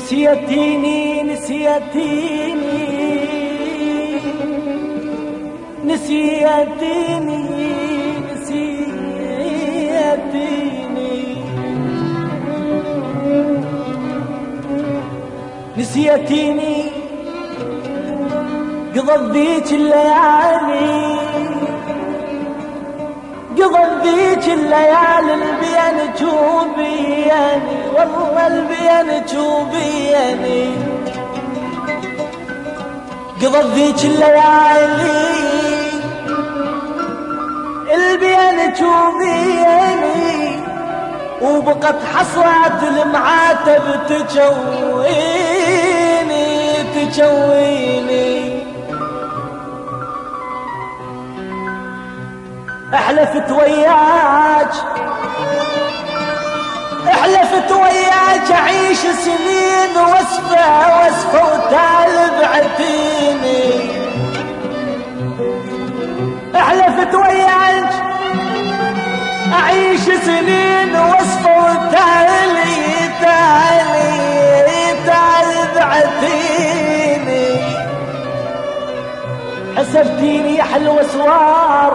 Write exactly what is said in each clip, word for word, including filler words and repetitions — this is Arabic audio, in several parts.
نسيتيني نسيتيني نسيتيني نسيتيني نسيتيني قضت ذيك الليالي قضت ذيك الليالي البين جوبياني والله البين جوبياني قضت ذيك الليالي البين جوبياني وبقت حصرات المعاتب تجويني تجويني احلفت وياك احلفت وياك اعيش سنين وصفه وصفه وتالبعتيني احلفت وياك اعيش سنين وصفه وتالي تالي تالبعتيني حسبتيني حلوة سوار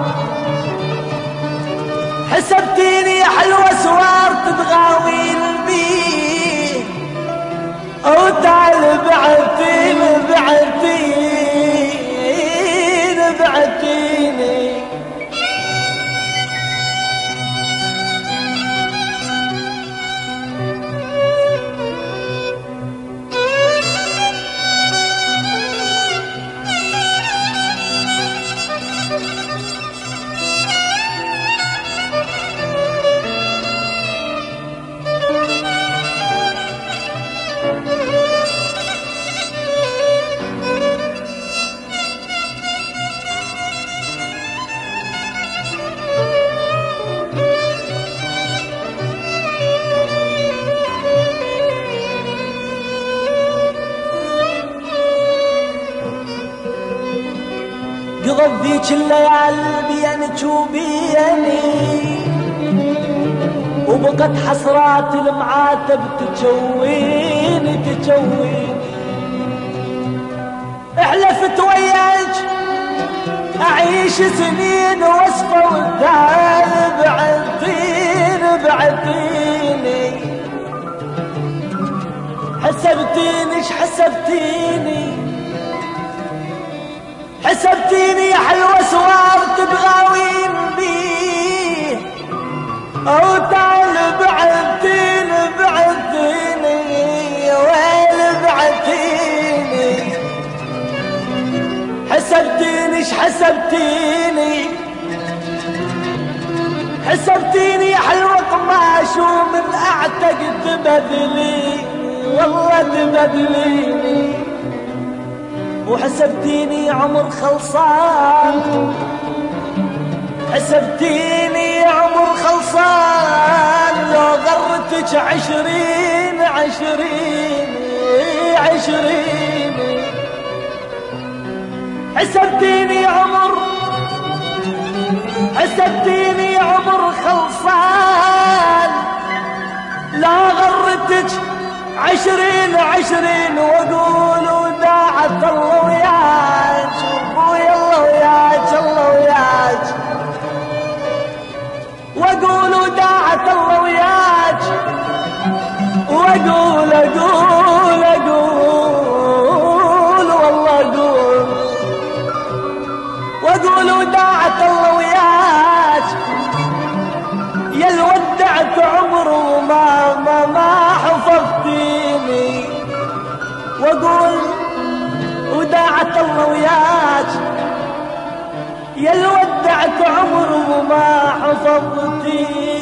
حسبتيني يا حلوة سوار تتغاوين بيه او تعال بعتين بعتين بعتيني قضت ذيك الليالي بين جوبيني وبقت حسرات المعاتب تجويني تجويني احلفت وياك اعيش سنين وصفه والدار بعتين بعتيني حسبتيني ايش حسبتيني حسبتيني يا حلوة سوار تبغاوين بيه او تعال بعتين بعتيني ويل بعتيني حسبتيني ايش حسبتيني حسبتيني يا حلوة قماش ومن اعتق تبدلي والله تبدليني وحسبتيني عمر خلصان حسبتيني عمر خلصان لو غرتك عشرين عشرين عشرين حسبتيني عمر حسبتيني عمر خلصان لا غرتك عشرين عشرين واقول وداعت الله وياك ابوي الله وياك الله وياك واقول وداعت الله وياك واقول اقول اقول والله اقول واقول وداعت الله وياك يا الودعت عمر وما ما ما حفظتيني واقول وداعت الله وياك يا الودعت عمر وما حفظتيني